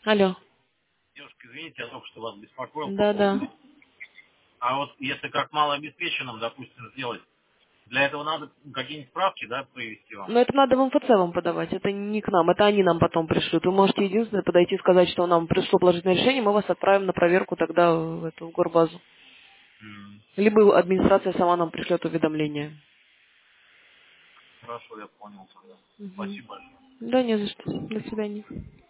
Алло. Девушка, извините, я только что вас беспокоил по Да, поводу. да. А вот если как малообеспеченным, допустим, сделать, для этого надо какие-нибудь справки, да, привести вам? Но это надо в МФЦ вам подавать, это не к нам, это они нам потом пришлют. Вы можете единственное подойти и сказать, что нам пришло положительное решение, мы вас отправим на проверку тогда в эту в горбазу. М, Либо администрация сама нам пришлет уведомление. Хорошо, я понял тогда. Мгм. Спасибо большое. Да, не за что. До свидания.